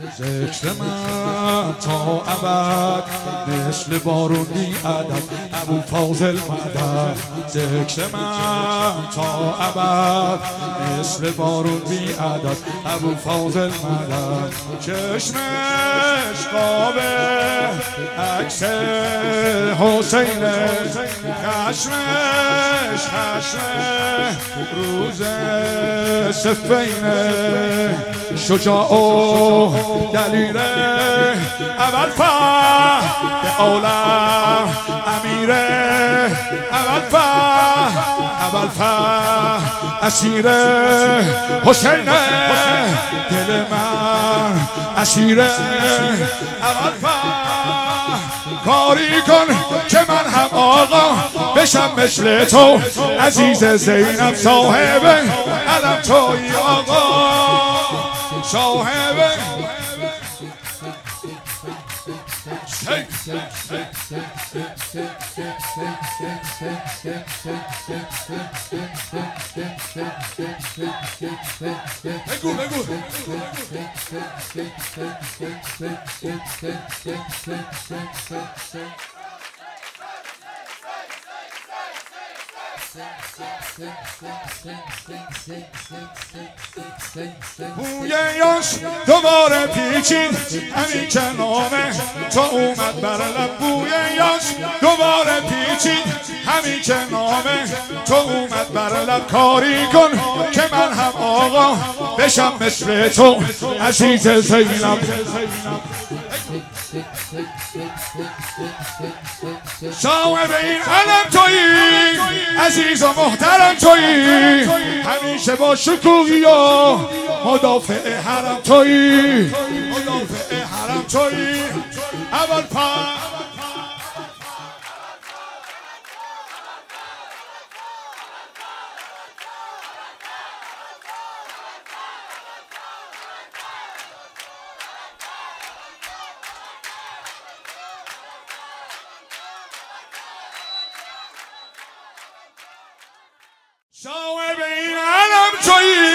ذکر من تا ابد مثل بارون بی عدد ابو فاضل مدد. ذکر من تا ابد مثل بارون بی عدد ابو فاضل مدد. چشمش قابه عکس حسینه، خشمش روز صفینه، شجاع و دلیره اول فهد عالم امیره، اول فهد اسیره حسینه، دل من اسیره اول فهد. کاری کن که من هم آقا بشم مثل تو عزیز زینب، صاحب علم توی آقا، صاحب بگو بوی یاش دوباره پیچید همین که نامه تو اومد بر لب. بوی یاش دوباره پیچید همین که نامه تو اومد بر لب. کاری کن که من هم آقا بشم مثل تو عزیز زینب. صاحب این علم تویی عزیز و محترم تویی، همیشه با شکوهی و مدافع حرم تویی، مدافع حرم تویی اول صاحب این علم تویی،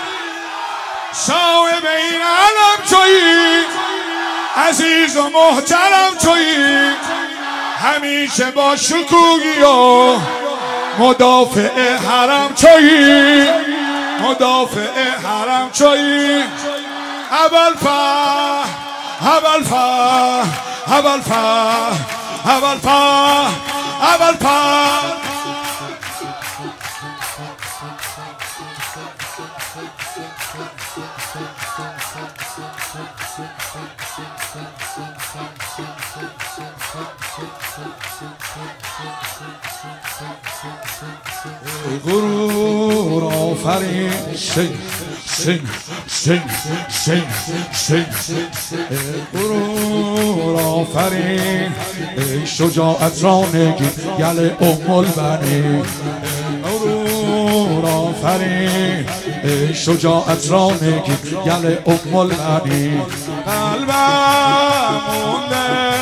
صاحب این علم تویی، عزیز و محترم تویی، همیشه با شکوهی و مدافع حرم تویی، مدافع حرم تویی اول فهد، اول فهد، اول فهد، اول فهد، اول فهد. غرور آفرین سنگ سنگ سنگ سنگ سنگ، غرور آفرین ای شجاعت را نگین گل ام البنین. غرور آفرین ای شجاعت را نگین گل ام البنین. قلبم مونده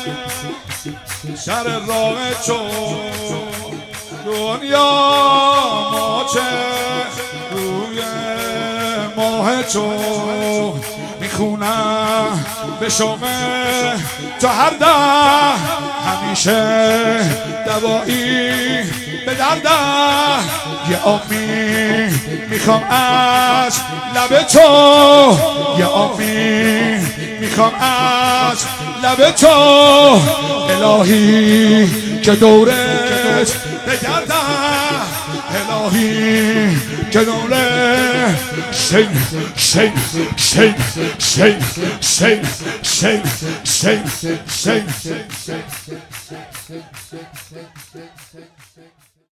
سر راه چون دنیا ماچه روی ماه تو میخونم به شومه تا هر ده همیشه دوایی به درده. یه آبی میخوام از لب تو، یه آبی میخوام از لب تو، الهی که دورت بگرده، الهی که دوره شین شین شین شین شین شین شین شین شین.